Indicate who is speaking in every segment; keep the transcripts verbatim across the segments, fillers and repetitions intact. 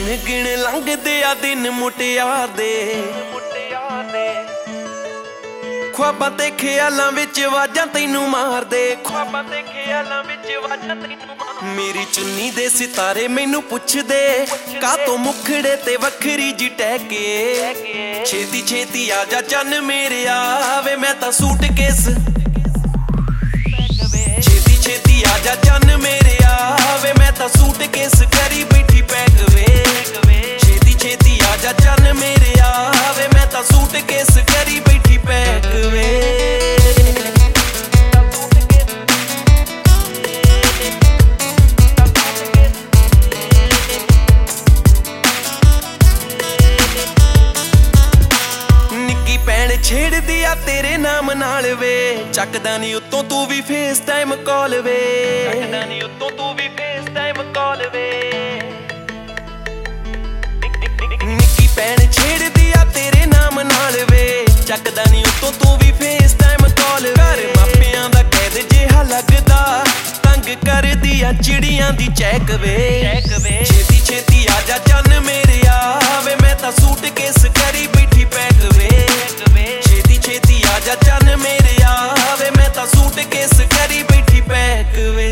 Speaker 1: ਗਿਣ ਗਿਣ ਲੰਘਦੇ ਆ ਦਿਨ ਮੁਟਿਆਰ ਦੇ ख्वाबां ते ख्यालां विच वाजां तैनूं मारदे ख्वाबां ते खयालां विच वाजां तैनूं मारदे मेरी चुन्नी दे सितारे मैनूं पुछदे कातों मुखड़े ते वखरी जी टहके छेती छेती आजा चन्न मेरे आवे मैं तां सूटकेस छेती छेती आजा चन्न मेरे आवे मैं तां सूटकेस करी बैठी पैक वे छेती छेती आजा चन्न मेरे आवे मैं तां सूटकेस करी बैठी पैक वे छेड़दी आ तेरे नाम नाल वे चकदा नी उत्तों तू भी फेस टाइम कॉल वे चकदा नी उत्तों तू भी फेस टाइम कॉल वे निक्की भैन छेड़दी आ तेरे नाम नाल वे चकदा नी उत्तों तू भी फेस टाइम कॉल घर मापियां दा कैद जिहा लगदा तंग करदी आ चिड़ियां दी चैक वे छेती छेती आजा चन्न मेरे आवे मैं तां सूटकेस करी बैठी पैक वे छेती आजा चन्न मेरे आवे मैं तां सूटकेस करी बैठी पैक वे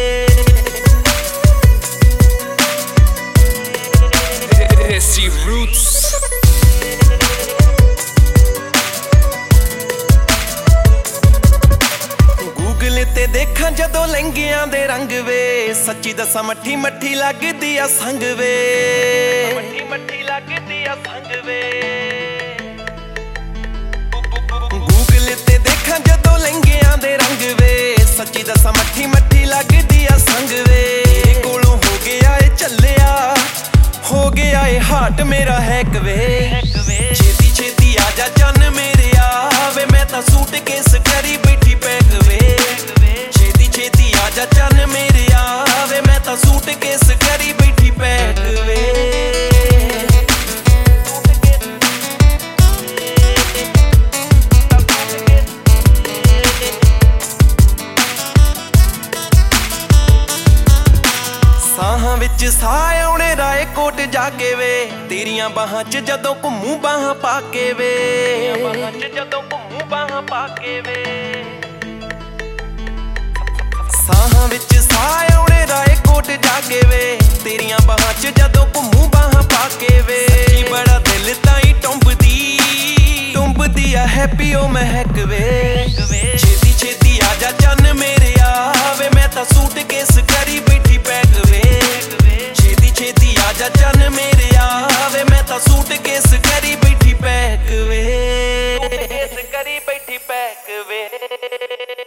Speaker 2: Desi Roots
Speaker 1: गूगल ते देखां जदों लहंगियां दे रंग वे सच्ची दसां मट्ठी मट्ठी लगदी आ संग वे मट्ठी मट्ठी लगदी आ संग वे ते देखा जदों लहंगियां दे रंग वे सच्ची दसा मट्ठी मट्ठी लगदी आ संग वे कोलों हो गया ए चलिया हो गया ए हार्ट मेरा हैक वे छेती छेती आजा चन्न मेरे आवे मैं तां सूटकेस करी बैठी पैक वे छेती छेती आजा चन्न मेरे आवे मैं तां सूटकेस करी बैठी पैक वे ਸਾਹਾਂ ਵਿੱਚ ਸਾਹ ਆਉਣੇ ਰਾਏ ਕੋਟ ਜਾ ਕੇ ਵੇ ਤੇਰੀਆਂ ਬਾਹਾਂ 'ਚ ਜਦੋਂ ਘੁੰਮੂ ਬਾਹਾਂ ਪਾ ਕੇ ਵੇ ਬਾਹਾਂ 'ਚ ਜਦੋਂ ਘੁੰਮੂ ਬਾਹਾਂ ਪਾ ਕੇ ਵੇ ਸਾਹਾਂ ਵਿੱਚ ਸਾਹ ਆਉਣੇ ਰਾਏ ਕੋਟ ਜਾ ਕੇ ਵੇ ਤੇਰੀਆਂ ਬਾਹਾਂ 'ਚ ਜਦੋਂ ਘੁੰਮੂ ਬਾਹਾਂ ਪਾ ਕੇ ਵੇ ਸੱਚੀ ਬੜਾ ਦਿਲ ਤਾਈ ਟੁੰਬਦੀ ਟੁੰਬਦੀ ਆ ਹੈਪੀ ਉਹ ਮਹਿਕ ਵੇ ਛੇਤੀ ਛੇਤੀ ਆਜਾ ਚੰਨ ਮੇਰੇ ਆਵੇ ਮੈਂ ਤਾਂ ਸੂਟਕੇਸ ਕਰੀ ਬੈਠੀ ਪੈਕ ਵੇ ਛੇਤੀ ਛੇਤੀ ਆਜਾ ਚੰਨ ਮੇਰੇ ਆਵੇ ਮੈਂ ਤਾਂ ਸੂਟਕੇਸ ਕਰੀ ਬੈਠੀ ਪੈਕ ਵੇ ਕਰੀ ਬੈਠੀ ਪੈਕ ਵੇ